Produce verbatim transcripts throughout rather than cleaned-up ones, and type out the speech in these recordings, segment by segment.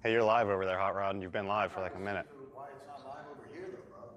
Hey, you're live over there, Hot Rod, and you've been live for like a minute. Why it's not live over here, though, bro?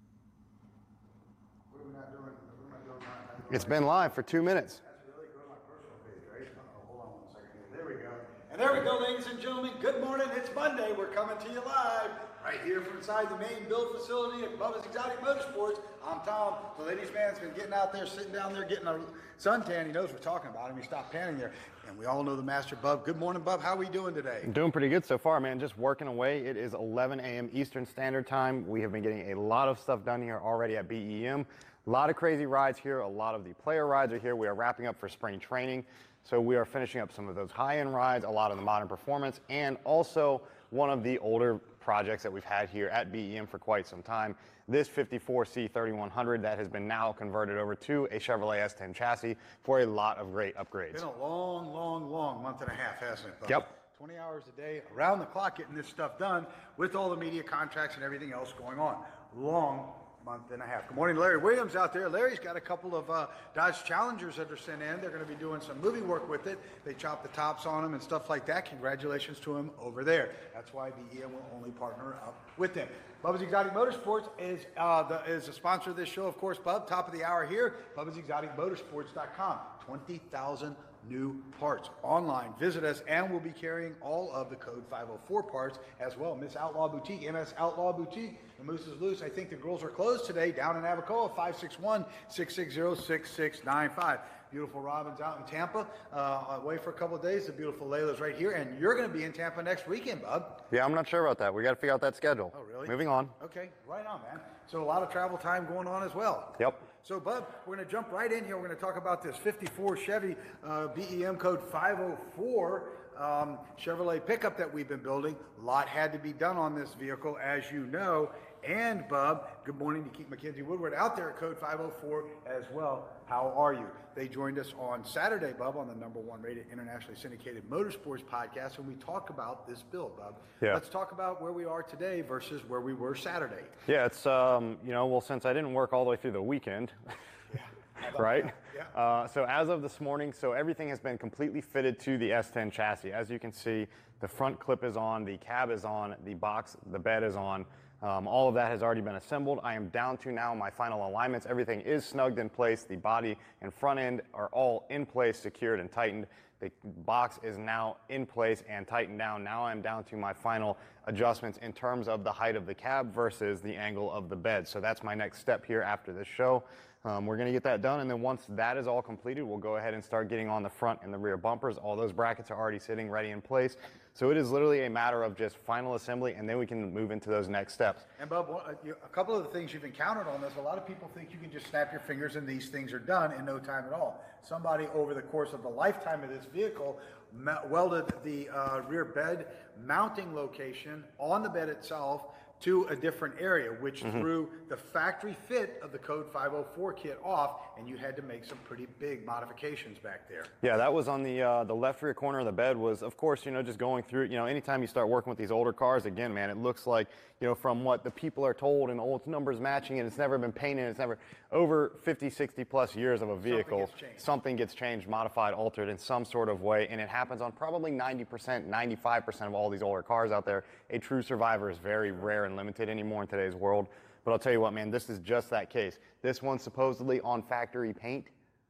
What are we not doing? What am I doing now? It's been live for two minutes. That's really good on my personal page, right? Uh-oh, hold on one second here. There we go. And there we go, ladies and gentlemen. Good morning. It's Monday. We're coming to you live right here from inside the main build facility at Bubba's Exotic Motorsports. I'm Tom. The ladies' man's been getting out there, sitting down there, getting a suntan. He knows we're talking about him. He stopped panning there. And we all know the master, Bub. Good morning, Bub. How are we doing today? I'm doing pretty good so far, man. Just working away. It is eleven a.m. Eastern Standard Time. We have been getting a lot of stuff done here already at B E M. A lot of crazy rides here. A lot of the player rides are here. We are wrapping up for spring training. So we are finishing up some of those high-end rides, a lot of the modern performance, and also one of the older projects that we've had here at B E M for quite some time. This fifty-four C thirty-one hundred that has been now converted over to a Chevrolet S ten chassis for a lot of great upgrades. Been a long, long, long month and a half, hasn't it, Bub? Yep. twenty hours a day, around the clock, getting this stuff done with all the media contracts and everything else going on. Long month and a half. Good morning, Larry Williams out there. Larry's got a couple of uh, Dodge Challengers that are sent in. They're going to be doing some movie work with it. They chop the tops on them and stuff like that. Congratulations to him over there. That's why B E M will only partner up with them. Bubba's Exotic Motorsports is uh, the, is a sponsor of this show, of course, Bub. Top of the hour here, Bubba's Exotic Motorsports dot com. twenty thousand new parts online. Visit us, and we'll be carrying all of the Code five oh four parts as well. Miss Outlaw Boutique, M S Outlaw Boutique. The Moose is loose. I think the girls are closed today down in Abacoa, five six one, six six zero, six six nine five. Beautiful Robin's out in Tampa, uh, away for a couple of days. The beautiful Layla's right here, and you're going to be in Tampa next weekend, Bub. Yeah, I'm not sure about that. We got to figure out that schedule. Oh, really? Moving on. Okay, right on, man. So a lot of travel time going on as well. Yep. So, Bub, we're going to jump right in here. We're going to talk about this fifty-four Chevy uh, B E M code five oh four um, Chevrolet pickup that we've been building. A lot had to be done on this vehicle, as you know. And, Bub, good morning to Keith McKenzie Woodward out there at Code five oh four as well. How are you? They joined us on Saturday, Bub, on the number one rated internationally syndicated motorsports podcast, and we talk about this build, Bub. Yeah. Let's talk about where we are today versus where we were Saturday. Yeah, it's, um, you know, well, since I didn't work all the way through the weekend, Yeah. right? Yeah. Uh, so as of this morning, so everything has been completely fitted to the S ten chassis. As you can see, the front clip is on, the cab is on, the box, the bed is on. Um, all of that has already been assembled. I am down to now my final alignments. Everything is snugged in place. The body and front end are all in place, secured and tightened. The box is now in place and tightened down. Now I'm down to my final adjustments in terms of the height of the cab versus the angle of the bed. So that's my next step here after this show. Um, we're going to get that done, and then once that is all completed, we'll go ahead and start getting on the front and the rear bumpers. All those brackets are already sitting ready in place. So it is literally a matter of just final assembly, and then we can move into those next steps. And Bub, a couple of the things you've encountered on this, a lot of people think you can just snap your fingers and these things are done in no time at all. Somebody over the course of the lifetime of this vehicle welded the uh, rear bed mounting location on the bed itself to a different area, which mm-hmm. threw the factory fit of the Code five oh four kit off, and you had to make some pretty big modifications back there. Yeah, that was on the uh, the left rear corner of the bed was, of course, you know, just going through, you know, anytime you start working with these older cars, again, man, it looks like, you know, from what the people are told and old numbers matching, and it's never been painted, it's never, over fifty, sixty plus years of a vehicle, something gets changed, something gets changed, modified, altered in some sort of way, and it happens on probably ninety percent, ninety-five percent of all these older cars out there. A true survivor is very rare and limited anymore in today's world. But I'll tell you what, man, this is just that case. This one's supposedly on factory paint.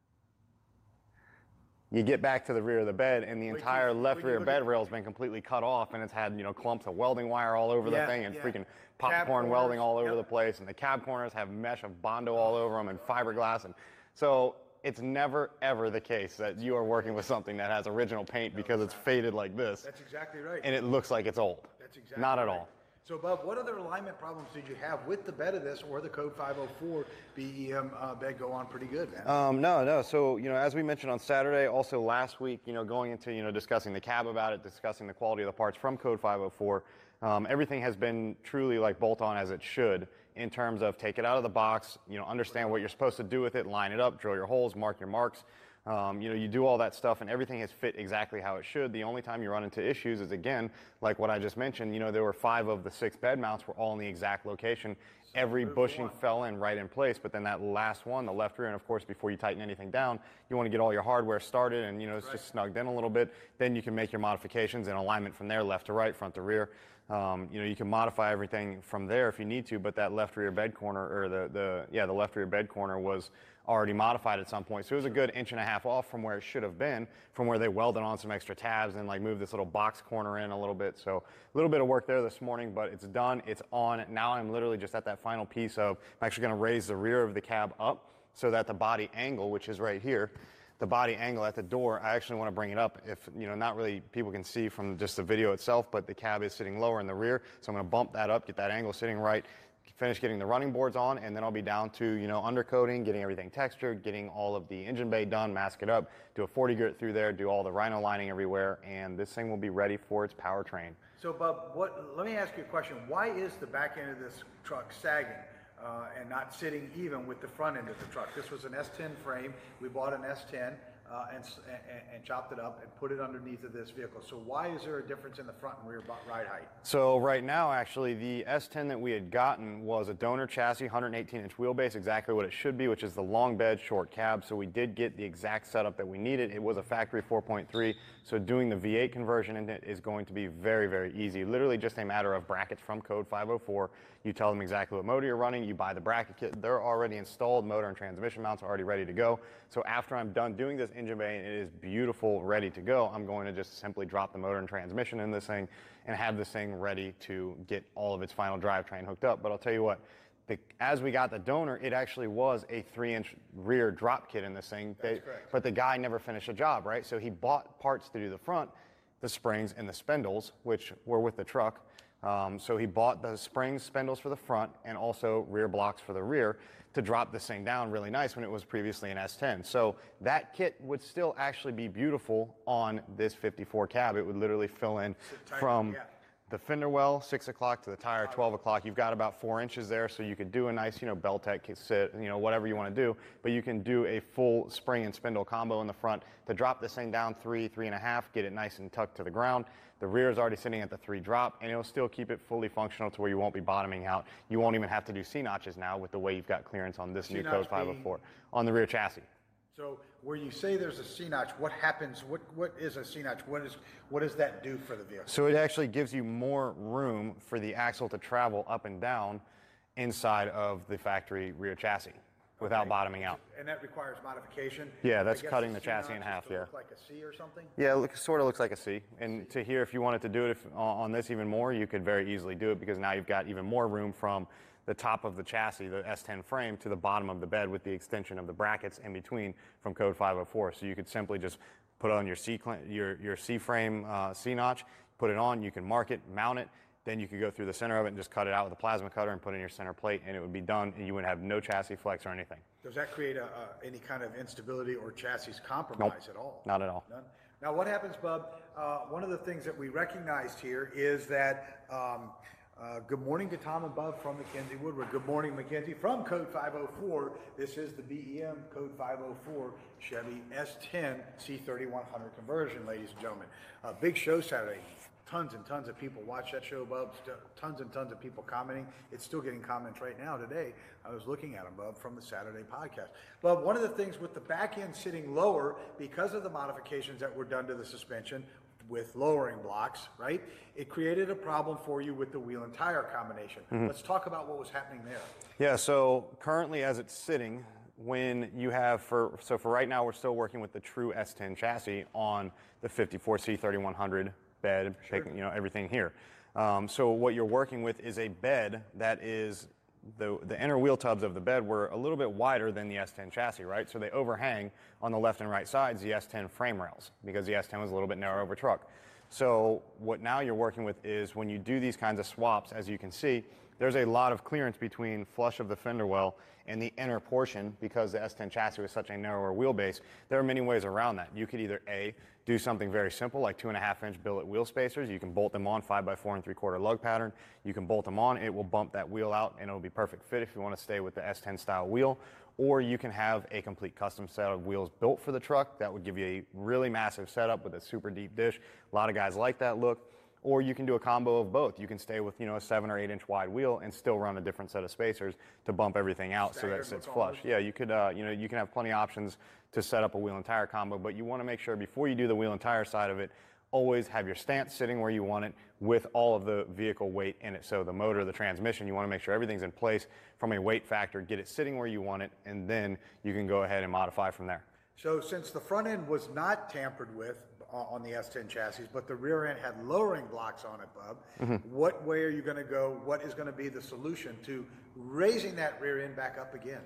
You get back to the rear of the bed, and the Wait, entire wait, left wait, rear wait, bed wait. rail's been completely cut off, and it's had, you know, clumps of welding wire all over Yeah, the thing, and yeah. freaking Cab popcorn welding corners, all over yep. the place, and the cab corners have mesh of Bondo all over them and fiberglass, and so it's never ever the case that you are working with something that has original paint because it's faded like this. That's exactly right. And it looks like it's old. That's exactly Not at right. all. So, Bub, what other alignment problems did you have with the bed of this or the Code five oh four B E M uh, bed go on pretty good, man? Um, no, no. So, you know, as we mentioned on Saturday, also last week, you know, going into, you know, discussing the cab about it, discussing the quality of the parts from Code five oh four, um, everything has been truly like bolt on as it should in terms of take it out of the box, you know, understand what you're supposed to do with it, line it up, drill your holes, mark your marks. Um, you know, you do all that stuff and everything has fit exactly how it should. The only time you run into issues is, again, like what I just mentioned, you know, there were five of the six bed mounts were all in the exact location every move bushing one. fell in right in place, but then that last one, the left rear, and of course before you tighten anything down, you want to get all your hardware started and you know it's Right. just snugged in a little bit. Then you can make your modifications in alignment from there, left to right, front to rear. Um, you know, you can modify everything from there if you need to, but that left rear bed corner, or the, the yeah, the left rear bed corner was already modified at some point. So it was a good inch and a half off from where it should have been, from where they welded on some extra tabs and like moved this little box corner in a little bit. So a little bit of work there this morning, but it's done, it's on. Now I'm literally just at that final piece of, I'm actually gonna raise the rear of the cab up so that the body angle, which is right here, the body angle at the door, I actually want to bring it up if, you know, not really people can see from just the video itself, but the cab is sitting lower in the rear. So I'm going to bump that up, get that angle sitting right, finish getting the running boards on, and then I'll be down to, you know, undercoating, getting everything textured, getting all of the engine bay done, mask it up, do a forty grit through there, do all the rhino lining everywhere, and this thing will be ready for its powertrain. So, Bub, what, let me ask you a question. Why is the back end of this truck sagging uh, and not sitting even with the front end of the truck? This was an S ten frame. We bought an S ten uh, and, and, and chopped it up and put it underneath of this vehicle. So why is there a difference in the front and rear ride height? So right now, actually, the S ten that we had gotten was a donor chassis, one hundred eighteen inch wheelbase, exactly what it should be, which is the long bed, short cab. So we did get the exact setup that we needed. It was a factory four point three, so doing the V eight conversion in it is going to be very, very easy. Literally just a matter of brackets from code five oh four. You tell them exactly what motor you're running, you buy the bracket kit. They're already installed, motor and transmission mounts are already ready to go. So after I'm done doing this engine bay and it is beautiful, ready to go, I'm going to just simply drop the motor and transmission in this thing and have this thing ready to get all of its final drivetrain hooked up. But I'll tell you what, the, as we got the donor, it actually was a three inch rear drop kit in this thing. That's they, correct. But the guy never finished the job, right? So he bought parts to do the front, the springs and the spindles, which were with the truck. Um, so he bought the springs, spindles for the front and also rear blocks for the rear to drop this thing down really nice when it was previously an S ten. So that kit would still actually be beautiful on this fifty-four cab. It would literally fill in tight, from yeah. the fender well, six o'clock, to the tire, twelve o'clock. You've got about four inches there, so you could do a nice, you know, Beltec sit, you know, whatever you want to do. But you can do a full spring and spindle combo in the front to drop this thing down three, three and a half, get it nice and tucked to the ground. The rear is already sitting at the three drop, and it'll still keep it fully functional to where you won't be bottoming out. You won't even have to do C-notches now with the way you've got clearance on this new C-notch code five oh four on the rear chassis. So where you say there's a C-notch, what happens, what, what is a C-notch? What, is, what does that do for the vehicle? So it actually gives you more room for the axle to travel up and down inside of the factory rear chassis without Okay. bottoming out. And that requires modification? Yeah, that's I guess cutting the the chassis in C-notch half, is to yeah. look like a C or something? Yeah, it look, sort of looks like a C. And to here, if you wanted to do it if, on on this even more, you could very easily do it because now you've got even more room from the top of the chassis, the S ten frame, to the bottom of the bed with the extension of the brackets in between from code five oh four. So you could simply just put on your C, your, your C frame uh, C notch, put it on, you can mark it, mount it, then you could go through the center of it and just cut it out with a plasma cutter and put in your center plate, and it would be done, and you would have no chassis flex or anything. Does that create a, a, any kind of instability or chassis compromise at all? Not at all. None? Now, what happens, Bub? Uh, one of the things that we recognized here is that, um, uh, good morning to Tom and Bub from Mackenzie Woodward. Good morning, Mackenzie, from Code five oh four. This is the B E M Code five oh four Chevy S ten C thirty-one hundred conversion, ladies and gentlemen. Uh, big show Saturday. Tons and tons of people watch that show, Bub. St- tons and tons of people commenting. It's still getting comments right now today. I was looking at them, Bub, from the Saturday podcast. Bub, one of the things with the back end sitting lower because of the modifications that were done to the suspension with lowering blocks, right? It created a problem for you with the wheel and tire combination. Mm-hmm. Let's talk about what was happening there. Yeah, so currently as it's sitting, when you have, for so for right now, we're still working with the true S ten chassis on the fifty-four C thirty-one hundred bed, Sure. taking, you know, everything here. Um, so what you're working with is a bed that is, the, the inner wheel tubs of the bed were a little bit wider than the S ten chassis, right? So they overhang on the left and right sides the S ten frame rails because the S ten was a little bit narrower of a truck. So what now you're working with is when you do these kinds of swaps, as you can see, there's a lot of clearance between flush of the fender well and the inner portion because the S ten chassis was such a narrower wheelbase. There are many ways around that. You could either A, do something very simple like two and a half inch billet wheel spacers. You can bolt them on five by four and three quarter lug pattern. You can bolt them on, it will bump that wheel out and it'll be perfect fit if you want to stay with the S ten style wheel. Or you can have a complete custom set of wheels built for the truck. That would give you a really massive setup with a super deep dish. A lot of guys like that look. or you can do a combo of both. You can stay with, you know, a seven or eight inch wide wheel and still run a different set of spacers to bump everything out so that it sits flush. Yeah, you could, uh, you know, you can have plenty of options to set up a wheel and tire combo, but you want to make sure before you do the wheel and tire side of it, always have your stance sitting where you want it with all of the vehicle weight in it. So the motor, the transmission, you want to make sure everything's in place from a weight factor, get it sitting where you want it, and then you can go ahead and modify from there. So since the front end was not tampered with uh, on the S ten chassis, but the rear end had lowering blocks on it, Bub, mm-hmm. what way are you going to go? What is going to be the solution to raising that rear end back up again?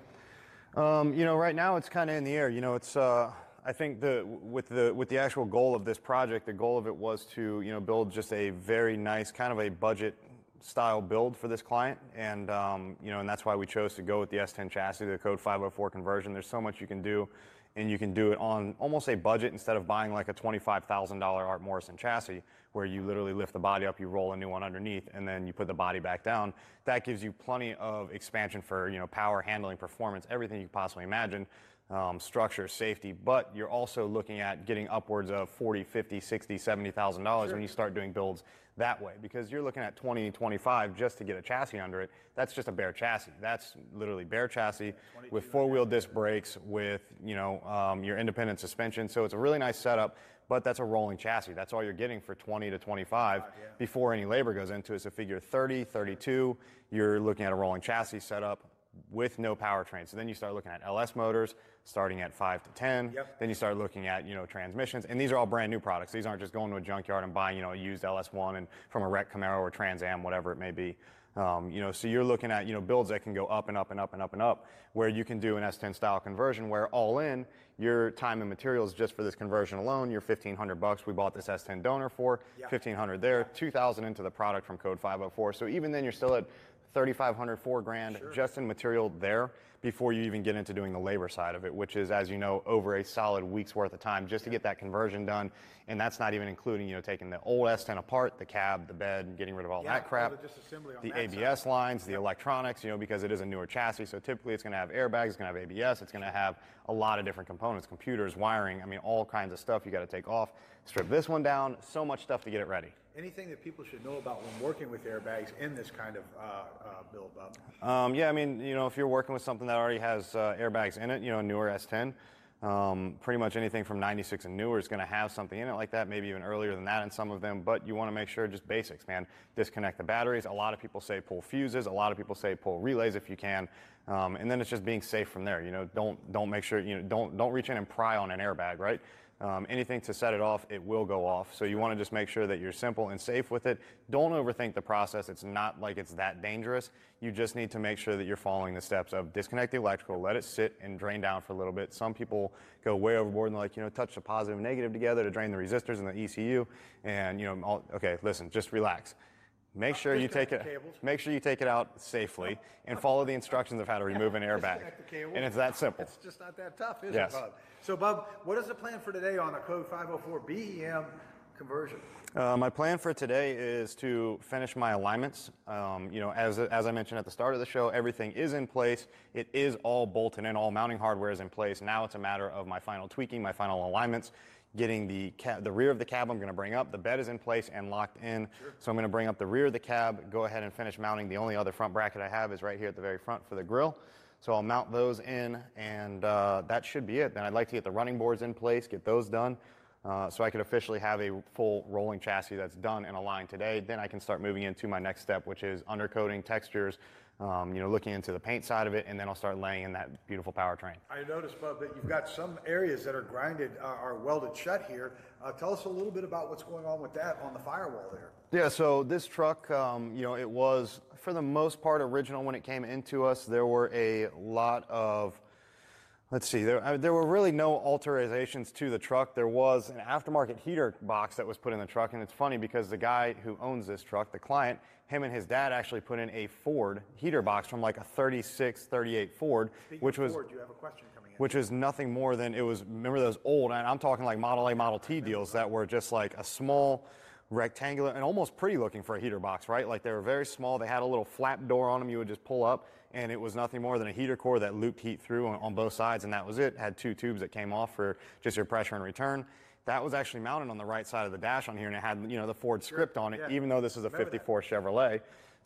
Um, you know, right now it's kind of in the air. You know, it's... Uh, I think the with the with the actual goal of this project, the goal of it was to, you know, build just a very nice kind of a budget style build for this client, and um, you know, and that's why we chose to go with the S ten chassis, the code five oh four conversion. There's so much you can do, and you can do it on almost a budget instead of buying like a twenty-five thousand dollar Art Morrison chassis where you literally lift the body up, you roll a new one underneath, and then you put the body back down. That gives you plenty of expansion for, you know, power, handling, performance, everything you could possibly imagine. Um, structure, safety, but you're also looking at getting upwards of forty, fifty, sixty, seventy thousand dollars when you start doing builds that way, because you're looking at twenty, twenty-five just to get a chassis under it. That's just a bare chassis. That's literally bare chassis with four-wheel disc brakes, with, you know, um, your independent suspension. So it's a really nice setup, but that's a rolling chassis. That's all you're getting for twenty to twenty-five yeah. before any labor goes into it. So figure thirty, thirty-two, you're looking at a rolling chassis setup with no powertrain. So then you start looking at L S motors starting at five to ten. Yep. Then you start looking at, you know, transmissions, and these are all brand new products. These aren't just going to a junkyard and buying, you know, a used L S one and from a wrecked Camaro or Trans Am, whatever it may be. Um, you know, so you're looking at, you know, builds that can go up and up and up and up and up, where you can do an S ten style conversion where all in your time and materials just for this conversion alone, you're fifteen hundred bucks. We bought this S ten donor for yep. fifteen hundred there, two thousand into the product from code five oh four. So even then you're still at thirty-five hundred, four grand sure. just in material there before you even get into doing the labor side of it, which is, as you know, over a solid week's worth of time just yeah. to get that conversion done. And that's not even including, you know, taking the old S ten apart, the cab, the bed, getting rid of all yeah, that crap, all the that A B S side. lines, the electronics, you know, because it is a newer chassis. So typically it's going to have airbags, it's going to have A B S, it's going to have a lot of different components, computers, wiring, I mean, all kinds of stuff you got to take off. Strip this one down, so much stuff to get it ready. Anything that people should know about when working with airbags in this kind of uh, uh, build up? Um, yeah, I mean, you know, if you're working with something that already has uh, airbags in it, you know, a newer S ten, um, pretty much anything from ninety-six and newer is going to have something in it like that, maybe even earlier than that in some of them, but you want to make sure just basics, man. Disconnect the batteries. A lot of people say pull fuses. A lot of people say pull relays if you can. Um, and then it's just being safe from there. You know, don't, don't make sure, you know, don't, don't reach in and pry on an airbag, right? Um, anything to set it off, it will go off. So you want to just make sure that you're simple and safe with it. Don't overthink the process. It's not like it's that dangerous. You just need to make sure that you're following the steps of disconnect the electrical, let it sit and drain down for a little bit. Some people go way overboard and they're like, you know, touch the positive and negative together to drain the resistors and the E C U. And, you know, all, okay, listen, just relax. Make sure you take it. Make sure you take it out safely and follow the instructions of how to remove an airbag. And it's that simple. It's just not that tough, is yes. it, Bub? So, Bub, what is the plan for today on the code five oh four B E M conversion? Uh, my plan for today is to finish my alignments. Um, you know, as as I mentioned at the start of the show, everything is in place. It is all bolted in. All mounting hardware is in place. Now it's a matter of my final tweaking, my final alignments. Getting the cab, the rear of the cab I'm going to bring up. The bed is in place and locked in. Sure. So I'm going to bring up the rear of the cab, go ahead and finish mounting. The only other front bracket I have is right here at the very front for the grill. So I'll mount those in, and uh, that should be it. Then I'd like to get the running boards in place, get those done, uh, so I could officially have a full rolling chassis that's done and aligned today. Then I can start moving into my next step, which is undercoating, textures, Um, you know, looking into the paint side of it, and then I'll start laying in that beautiful powertrain. I noticed, Bub, that you've got some areas that are grinded, uh, are welded shut here. Uh, tell us a little bit about what's going on with that on the firewall there. Yeah, so this truck, um, you know, it was, for the most part, original when it came into us. There were a lot of, let's see, there, uh, there were really no alterations to the truck. There was an aftermarket heater box that was put in the truck, and it's funny because the guy who owns this truck, the client, him and his dad actually put in a Ford heater box from like a thirty-six, thirty-eight Ford, Speaking which of was Ford, you have a question coming in. which was nothing more than, it was, remember those old, and I'm talking like Model A, Model T deals that were just like a small rectangular and almost pretty looking for a heater box, right? Like they were very small. They had a little flap door on them you would just pull up, and it was nothing more than a heater core that looped heat through on, on both sides, and that was it. Had two tubes that came off for just your pressure and return. that was actually mounted on the right side of the dash on here, and it had, you know, the Ford script on it, Yeah. even though this is a Remember that. fifty-four Chevrolet.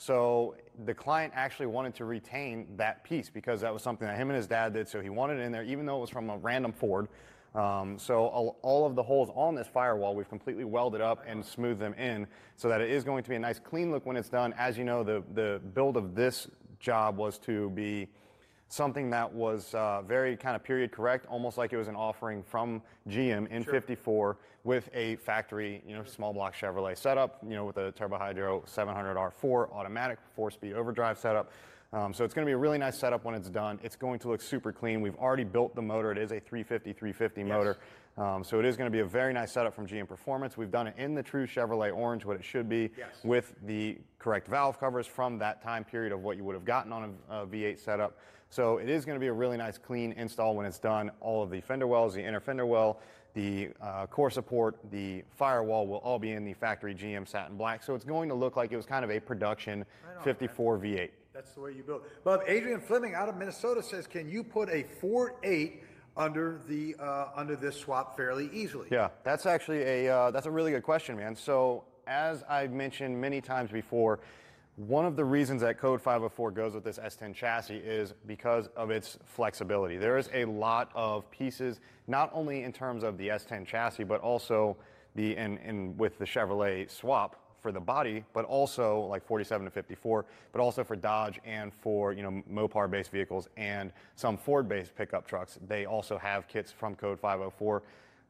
So the client actually wanted to retain that piece because that was something that him and his dad did. So he wanted it in there, even though it was from a random Ford. Um, so all, all of the holes on this firewall, we've completely welded up and smoothed them in so that it is going to be a nice clean look when it's done. As you know, the, the build of this job was to be something that was uh, very kind of period correct, almost like it was an offering from G M in Sure. fifty-four with a factory, you know, small block Chevrolet setup, you know, with a Turbo Hydro seven hundred R four automatic four-speed overdrive setup. Um, so it's going to be a really nice setup when it's done. It's going to look super clean. We've already built the motor. It is a three fifty, three fifty Yes. motor. Um, so it is going to be a very nice setup from G M Performance. We've done it in the true Chevrolet orange, what it should be, Yes. with the correct valve covers from that time period of what you would have gotten on a, a V eight setup. So it is going to be a really nice clean install when it's done. All of the fender wells, the inner fender well, the uh, core support, the firewall will all be in the factory G M satin black. So it's going to look like it was kind of a production Right on, fifty-four V eight. That's the way you build. But Adrian Fleming out of Minnesota says, can you put a Ford eight under the uh, under this swap fairly easily? Yeah, that's actually a uh, that's a really good question, man. So as I've mentioned many times before, one of the reasons that Code five oh four goes with this S ten chassis is because of its flexibility. There is a lot of pieces, not only in terms of the S ten chassis, but also the in, in with the Chevrolet swap for the body, but also like forty-seven to fifty-four, but also for Dodge and for, you know, Mopar-based vehicles and some Ford-based pickup trucks. They also have kits from Code five oh four.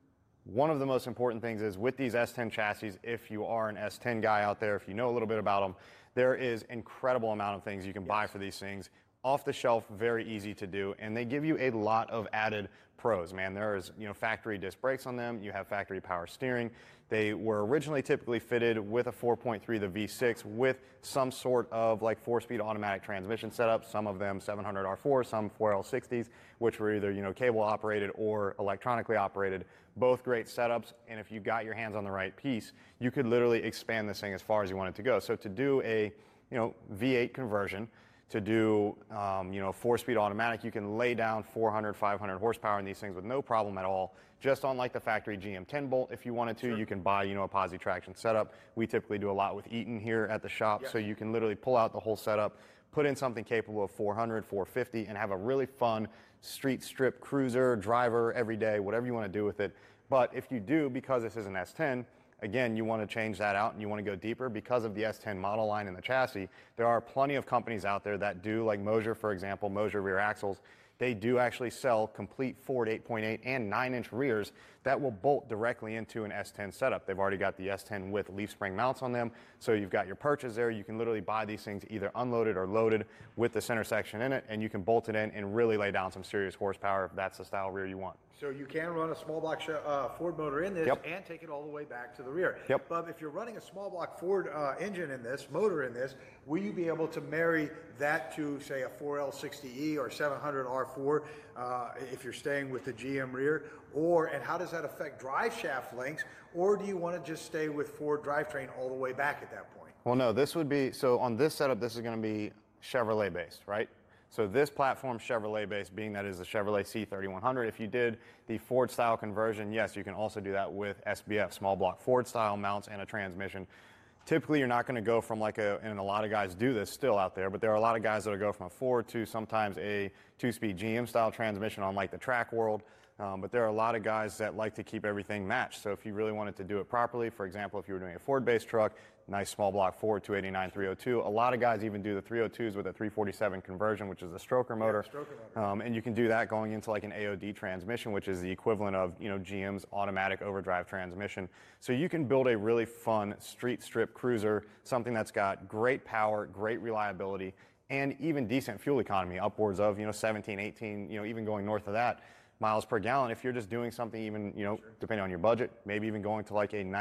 One of the most important things is with these S ten chassis, if you are an S ten guy out there, if you know a little bit about them, there is incredible amount of things you can buy for these things. Off the shelf, very easy to do, and they give you a lot of added pros, man. There is, you know, factory disc brakes on them. You have factory power steering. They were originally typically fitted with a four point three, the V six, with some sort of like four-speed automatic transmission setup. Some of them seven hundred R four, some four L sixties, which were either, you know, cable operated or electronically operated. Both great setups, and if you got your hands on the right piece, you could literally expand this thing as far as you want it to go. So to do a, you know, V eight conversion, to do, um, you know, four-speed automatic, you can lay down four hundred, five hundred horsepower in these things with no problem at all. Just on like the factory G M ten bolt, if you wanted to, Sure. you can buy, you know, a posi traction setup. We typically do a lot with Eaton here at the shop, Yes. so you can literally pull out the whole setup, put in something capable of four hundred, four fifty, and have a really fun street strip cruiser, driver, every day, whatever you want to do with it. But if you do, because this is an S ten, again, you want to change that out and you want to go deeper because of the S ten model line and the chassis. There are plenty of companies out there that do, like Moser, for example, Moser rear axles. They do actually sell complete Ford eight point eight and nine inch rears that will bolt directly into an S ten setup. They've already got the S ten with leaf spring mounts on them, so you've got your perches there. You can literally buy these things either unloaded or loaded with the center section in it, and you can bolt it in and really lay down some serious horsepower if that's the style rear you want. So you can run a small block uh, Ford motor in this Yep. and take it all the way back to the rear. Yep. But if you're running a small block Ford uh, engine in this, motor in this, will you be able to marry that to, say, a four L sixty E or seven hundred R four uh, if you're staying with the G M rear? Or, and how does that affect drive shaft lengths? Or do you want to just stay with Ford drivetrain all the way back at that point? Well, no, this would be, so on this setup, this is going to be Chevrolet based, right? So this platform Chevrolet based, being that is the Chevrolet C thirty-one hundred. If you did the Ford style conversion, yes, you can also do that with S B F, small block Ford style mounts and a transmission. Typically, you're not going to go from like a, and a lot of guys do this still out there, but there are a lot of guys that will go from a Ford to sometimes a two-speed G M style transmission on like the track world. Um, but there are a lot of guys that like to keep everything matched. So if you really wanted to do it properly, for example, if you were doing a Ford-based truck, nice small block Ford two eighty-nine, three oh two. A lot of guys even do the three oh twos with a three forty-seven conversion, which is a stroker motor. Yeah, stroker motor. Um, and you can do that going into like an A O D transmission, which is the equivalent of, you know, G M's automatic overdrive transmission. So you can build a really fun street strip cruiser, something that's got great power, great reliability, and even decent fuel economy, upwards of, you know, seventeen, eighteen, you know, even going north of that miles per gallon. If you're just doing something even, you know, depending on your budget, maybe even going to like a nice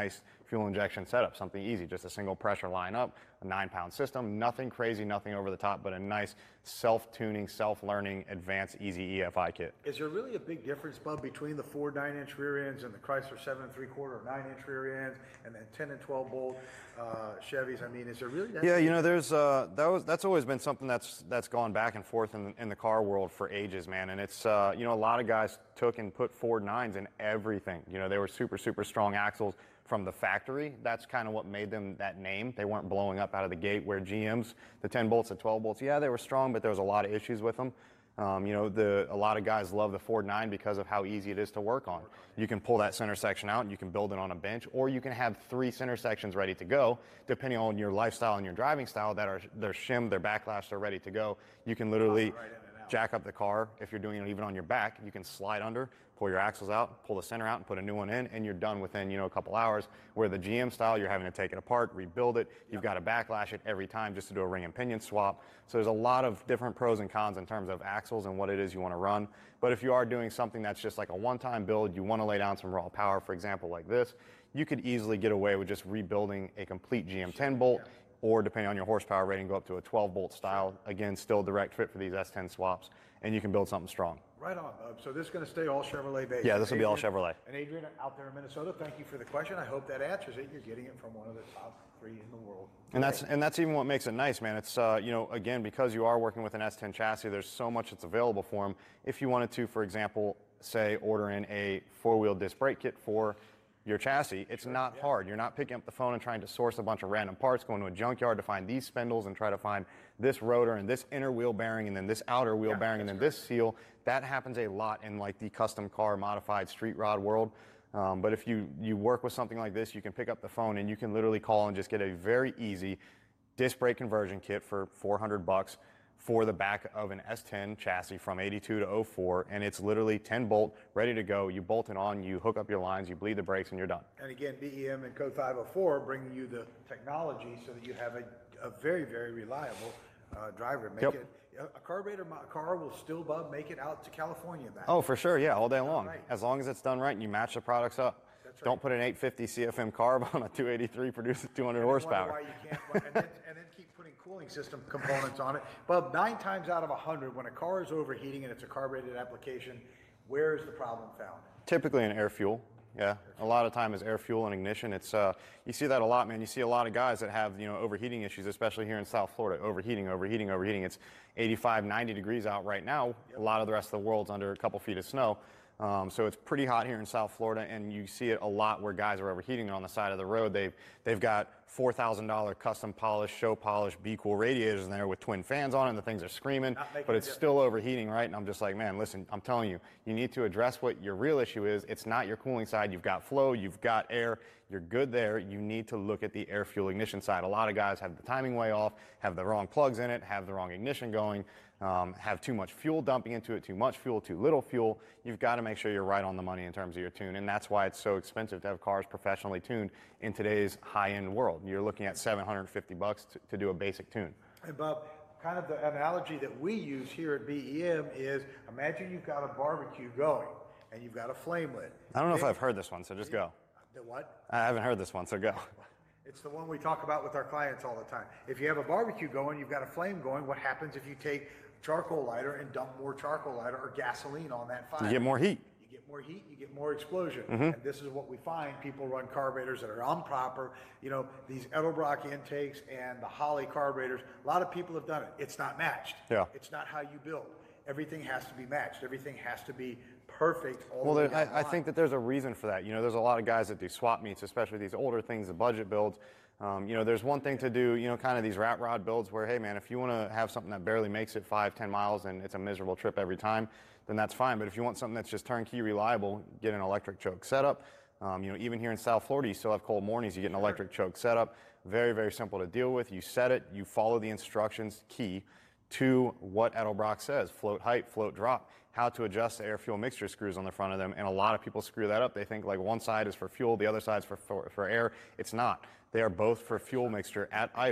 fuel injection setup, something easy, just a single pressure line up, a nine pound system, nothing crazy, nothing over the top, but a nice self-tuning, self-learning, advanced, easy E F I kit. Is there really a big difference, Bub, between the Ford nine inch rear ends and the Chrysler seven and three quarter or nine inch rear ends, and then ten and twelve bolt uh, Chevys? I mean, is there really that? Yeah, you know, there's uh, that was that's always been something that's that's gone back and forth in, in the car world for ages, man. And it's uh, you know, a lot of guys took and put Ford nines in everything. You know, they were super super strong axles from the factory. That's kind of what made them that name. They weren't blowing up out of the gate, where G M's, the ten bolts, the twelve bolts, yeah, they were strong, but there was a lot of issues with them. Um, you know, the, a lot of guys love the Ford nine because of how easy it is to work on. You can pull that center section out and you can build it on a bench, or you can have three center sections ready to go, depending on your lifestyle and your driving style, that are, they're shimmed, they're backlashed, they're ready to go. You can literally jack up the car. If you're doing it even on your back, you can slide under, pull your axles out, pull the center out, and put a new one in, and you're done within, you know, a couple hours. Where the G M style, you're having to take it apart, rebuild it. You've got to backlash it every time just to do a ring and pinion swap. So there's a lot of different pros and cons in terms of axles and what it is you want to run. But if you are doing something that's just like a one-time build, you want to lay down some raw power, for example, like this, you could easily get away with just rebuilding a complete G M ten bolt, or depending on your horsepower rating, go up to a twelve bolt style. Again, still direct fit for these S ten swaps, and you can build something strong. Right on, Bub. So this is going to stay all Chevrolet based. Yeah, this will be all Adrian- Chevrolet. And Adrian, out there in Minnesota, thank you for the question. I hope that answers it. You're getting it from one of the top three in the world. And that's and that's even what makes it nice, man. It's uh, you know, again, because you are working with an S ten chassis, there's so much that's available for them. If you wanted to, for example, say order in a four-wheel disc brake kit for your chassis, it's not hard. You're not picking up the phone and trying to source a bunch of random parts, going to a junkyard to find these spindles and try to find this rotor and this inner wheel bearing and then this outer wheel Yeah, bearing and then this seal. That happens a lot in like the custom car modified street rod world. Um, but if you, you work with something like this, you can pick up the phone and you can literally call and just get a very easy disc brake conversion kit for four hundred bucks for the back of an S ten chassis from eighty-two to oh four, and it's literally ten bolt, ready to go. You bolt it on, you hook up your lines, you bleed the brakes, and you're done. And again, B E M and Code five oh four bringing you the technology so that you have a, a very, very reliable uh, driver. Make Yep. it a carburetor mo- car will still, Bub, make it out to California and back. Oh, for sure, yeah, all day long. right. As long as it's done right and you match the products up. That's right. Don't put an eight fifty C F M carb on a two eighty-three produces two hundred And wonder horsepower. why you can't, and, then, and then keep putting cooling system components on it. But nine times out of a hundred, when a car is overheating and it's a carbureted application, where is the problem found? Typically in air fuel. Yeah, a lot of time is air fuel and ignition. It's uh, you see that a lot, man. You see a lot of guys that have, you know, overheating issues, especially here in South Florida. Overheating, overheating, overheating. It's eighty-five, ninety degrees out right now. Yep. A lot of the rest of the world's under a couple feet of snow. Um, so it's pretty hot here in South Florida, and you see it a lot where guys are overheating on the side of the road. They've they've got four thousand dollar custom polished, show polished, Be Cool radiators in there with twin fans on it, and the things are screaming, but it's still overheating, right? And I'm just like, man, listen, I'm telling you, you need to address what your real issue is. It's not your cooling side. You've got flow, you've got air, you're good there. You need to look at the air fuel ignition side. A lot of guys have the timing way off, have the wrong plugs in it, have the wrong ignition going. Um, have too much fuel dumping into it, too much fuel, too little fuel. You've got to make sure you're right on the money in terms of your tune, and that's why it's so expensive to have cars professionally tuned in today's high-end world. You're looking at seven hundred fifty bucks to, to do a basic tune. And Bob, kind of the analogy that we use here at B E M is, imagine you've got a barbecue going and you've got a flame lit. I don't know if I've heard this one, so just go. The what? I haven't heard this one, so go. It's the one we talk about with our clients all the time. If you have a barbecue going, you've got a flame going, what happens if you take charcoal lighter and dump more charcoal lighter or gasoline on that fire? You get more heat. You get more heat, you get more explosion. Mm-hmm. And this is what we find. People run carburetors that are improper. You know, these Edelbrock intakes and the Holley carburetors, a lot of people have done it. It's not matched. Yeah. It's not how you build. Everything has to be matched. Everything has to be perfect all Well, the way there, down the I, I line. think that there's a reason for that. You know, there's a lot of guys that do swap meets, especially these older things, the budget builds. Um, you know, there's one thing to do, you know, kind of these rat rod builds where, hey, man, if you want to have something that barely makes it five, ten miles and it's a miserable trip every time, then that's fine. But if you want something that's just turnkey reliable, get an electric choke setup. Um, you know, even here in South Florida, you still have cold mornings. You get an electric choke setup. Very, very simple to deal with. You set it. You follow the instructions key to what Edelbrock says. Float height, float drop. How to adjust the air fuel mixture screws on the front of them. And a lot of people screw that up. They think like one side is for fuel, the other side's for, for, for air. It's not. They are both for fuel mixture at idle.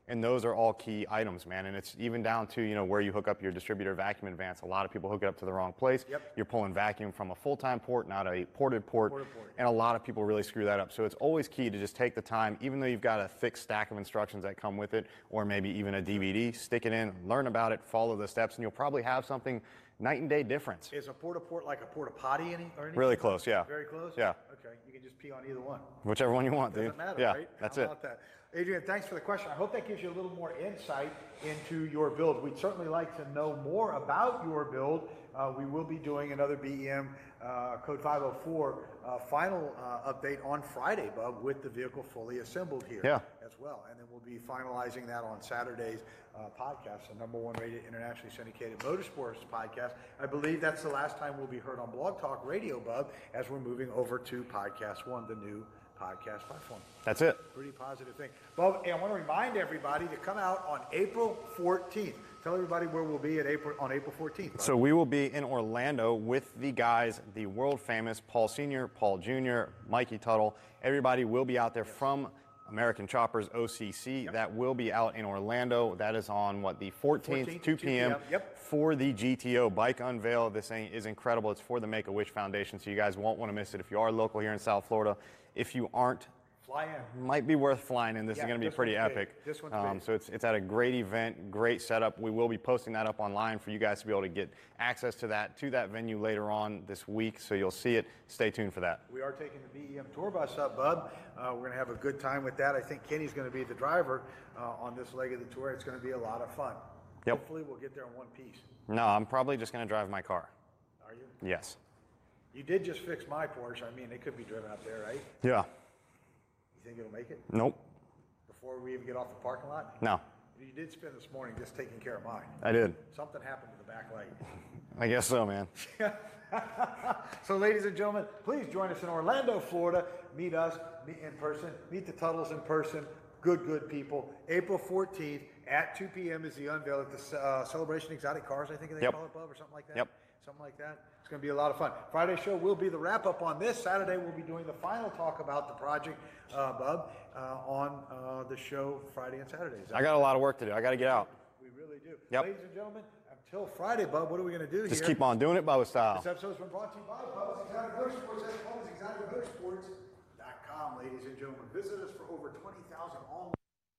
And those are all key items, man. And it's even down to, you know, where you hook up your distributor vacuum advance. A lot of people hook it up to the wrong place. Yep. You're pulling vacuum from a full-time port, not a ported port. Ported port. And a lot of people really screw that up. So it's always key to just take the time, even though you've got a thick stack of instructions that come with it, or maybe even a D V D, stick it in, learn about it, follow the steps, and you'll probably have something night and day difference. Is a porta port like a porta potty any, or anything? Really close, yeah. Very close? Yeah. Okay, you can just pee on either one. Whichever one you want, dude. Doesn't matter, yeah, right? that's How it. about that? Adrian, thanks for the question. I hope that gives you a little more insight into your build. We'd certainly like to know more about your build. Uh, we will be doing another B E M uh, Code five oh four uh, final uh, update on Friday, Bub, with the vehicle fully assembled here Yeah. as well. And then we'll be finalizing that on Saturday's uh, podcast, the number one rated internationally syndicated motorsports podcast. I believe that's the last time we'll be heard on Blog Talk Radio, Bub, as we're moving over to Podcast One, the new podcast platform. That's it. Pretty positive thing. Well, and I want to remind everybody to come out on April fourteenth. Tell everybody where we'll be at April on April fourteenth. So we will be in Orlando with the guys, the world famous Paul Senior, Paul Junior, Mikey Tuttle. Everybody will be out there from American Choppers O C C. Yep. That will be out in Orlando. That is on what, the fourteenth, fourteenth, two p m Yep. for the G T O Bike Unveil. This thing is incredible. It's for the Make-A-Wish Foundation, so you guys won't want to miss it if you are local here in South Florida. If you aren't, Fly in. might be worth flying in. This Yeah, is going to be this pretty one's big. epic. This one's um, big. So it's it's at a great event, great setup. We will be posting that up online for you guys to be able to get access to that to that venue later on this week. So you'll see it. Stay tuned for that. We are taking the B E M tour bus up, Bub. Uh, we're going to have a good time with that. I think Kenny's going to be the driver uh, on this leg of the tour. It's going to be a lot of fun. Yep. Hopefully we'll get there in one piece. No, I'm probably just going to drive my car. Are you? Yes. You did just fix my Porsche. I mean, it could be driven up there, right? Yeah. You think it'll make it Nope. before we even get off the parking lot? No. You did spend this morning just taking care of mine. I did. Something happened to the back light. I guess so, man. So, ladies and gentlemen, please join us in Orlando, Florida. Meet us meet in person. Meet the Tuttles in person. Good, good people. April fourteenth at two p m is the unveil at the uh, Celebration Exotic Cars, I think they Yep. call it, Bub, or something like that. Yep. Something like that. It's going to be a lot of fun. Friday show will be the wrap-up on this. Saturday, we'll be doing the final talk about the project, uh, Bub, uh, on uh, the show Friday and Saturdays. I got a lot of work to do. I got to get out. We really do. Yep. Ladies and gentlemen, until Friday, Bub, what are we going to do Just here? keep on doing it, Bubba style. This episode has been brought to you by Bubba's Exotic Motorsports. That's Bubba's Exotic Motorsports dot com, ladies and gentlemen. Visit us for over twenty thousand online.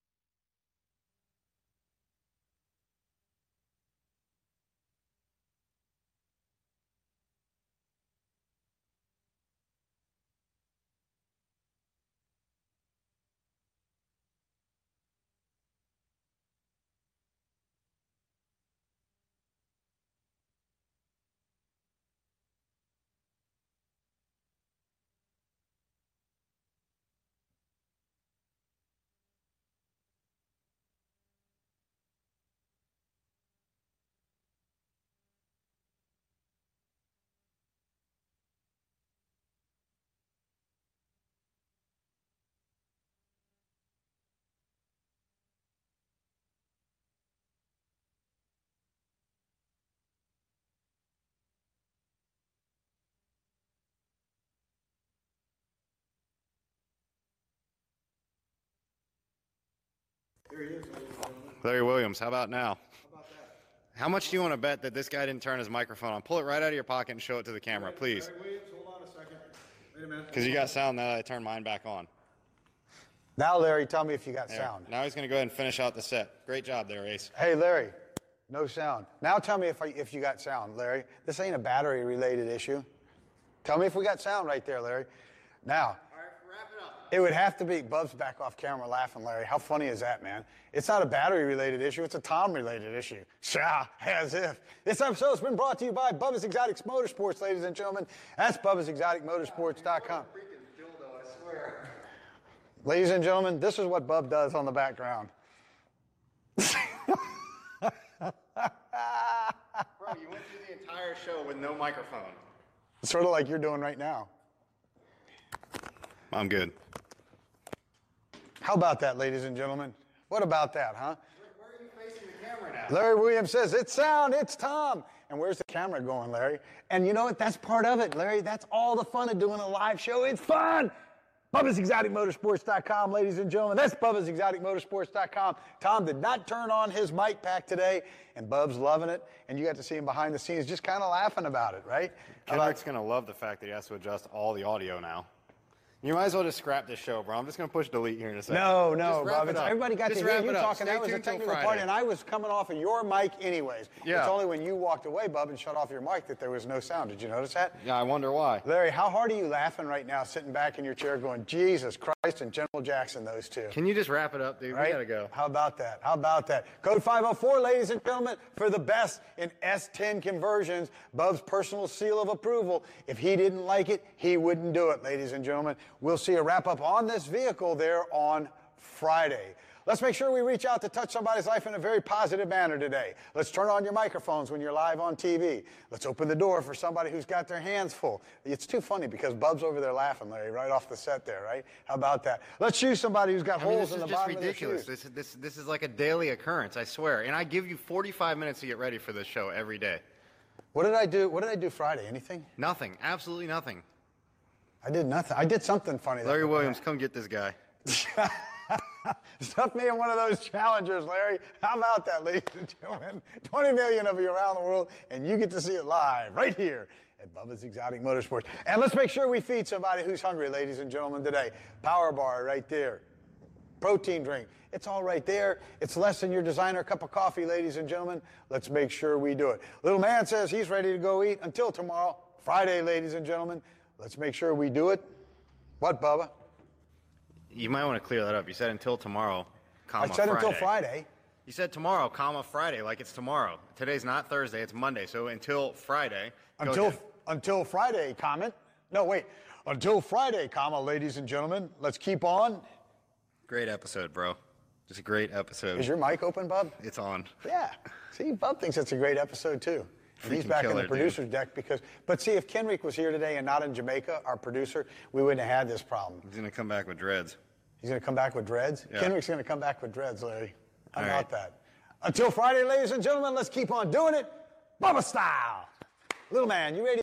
There he is, ladies and gentlemen. Larry Williams, how about now? How about that? How much do you want to bet that this guy didn't turn his microphone on? Pull it right out of your pocket and show it to the camera, please. Larry Williams, hold on a second. Wait a minute. Because you got sound now that I turned mine back on. Now, Larry, tell me if you got There. sound. Now he's going to go ahead and finish out the set. Great job there, Ace. Hey, Larry, no sound. Now tell me if, I, if you got sound, Larry. This ain't a battery-related issue. Tell me if we got sound right there, Larry. Now, All right, wrap it up. it would have to be, Bub's back off camera laughing, Larry. How funny is that, man? It's not a battery-related issue. It's a Tom-related issue. Sha, as if. This episode has been brought to you by Bubba's Exotic Motorsports, ladies and gentlemen. That's Bubba's Exotic Motorsports dot com. Freaking dildo, I swear. Ladies and gentlemen, this is what Bub does on the background. Bro, you went through the entire show with no microphone. Sort of like you're doing right now. I'm good. How about that, ladies and gentlemen? What about that, huh? Where are you facing the camera now? Larry Williams says, it's sound, it's Tom. And where's the camera going, Larry? And you know what? That's part of it, Larry. That's all the fun of doing a live show. It's fun. Bubba's Exotic Motorsports dot com, ladies and gentlemen. That's Bubba's Exotic Motorsports dot com. Tom did not turn on his mic pack today, and Bub's loving it. And you got to see him behind the scenes just kind of laughing about it, right? Kendrick's going to love the fact that he has to adjust all the audio now. You might as well just scrap this show, bro. I'm just going to push delete here in a second. No, no, Just wrap Bob. it It's, up. everybody got Just to hear wrap you it up. talking. Stay That was a tuned till technical Friday. part, and I was coming off of your mic anyways. Yeah. It's only when you walked away, Bub, and shut off your mic that there was no sound. Did you notice that? Yeah, I wonder why. Larry, how hard are you laughing right now, sitting back in your chair going, Jesus Christ and General Jackson, those two? Can you just wrap it up, dude? Right? We got to go. How about that? How about that? Code five oh four, ladies and gentlemen, for the best in S ten conversions. Bub's personal seal of approval. If he didn't like it, he wouldn't do it, ladies and gentlemen. We'll see a wrap-up on this vehicle there on Friday. Let's make sure we reach out to touch somebody's life in a very positive manner today. Let's turn on your microphones when you're live on T V. Let's open the door for somebody who's got their hands full. It's too funny because Bub's over there laughing, Larry, right off the set there, right? How about that? Let's choose somebody who's got I mean, holes this in is the just bottom ridiculous. of their shoes. This, this, this is like a daily occurrence, I swear. And I give you forty-five minutes to get ready for this show every day. What did I do? What did I do Friday? Anything? Nothing. Absolutely nothing. I did nothing. I did something funny. Larry Williams, come get this guy. Stuff me in one of those challengers, Larry. How about that, ladies and gentlemen? twenty million of you around the world, and you get to see it live right here at Bubba's Exotic Motorsports. And let's make sure we feed somebody who's hungry, ladies and gentlemen, today. Power bar right there. Protein drink. It's all right there. It's less than your designer cup of coffee, ladies and gentlemen. Let's make sure we do it. Little man says he's ready to go eat until tomorrow, Friday, ladies and gentlemen. Let's make sure we do it. What, Bubba? You might want to clear that up. You said until tomorrow, comma, I said Friday. until Friday. You said tomorrow, comma, Friday, like it's tomorrow. Today's not Thursday, it's Monday. So until Friday. Go Until ahead. until Friday, comment. No, wait. Until Friday, comma, ladies and gentlemen. Let's keep on. Great episode, bro. Just a great episode. Is your mic open, Bub? It's on. Yeah. See, Bub thinks it's a great episode too. And he's Freaking back in killer, the dude. producer's deck because. But see, if Kenrick was here today and not in Jamaica, our producer, we wouldn't have had this problem. He's going to come back with dreads. He's going to come back with dreads. Yeah. Kenrick's going to come back with dreads, Larry. How All about right. that? Until Friday, ladies and gentlemen, let's keep on doing it, Bubba style. Little man, you ready?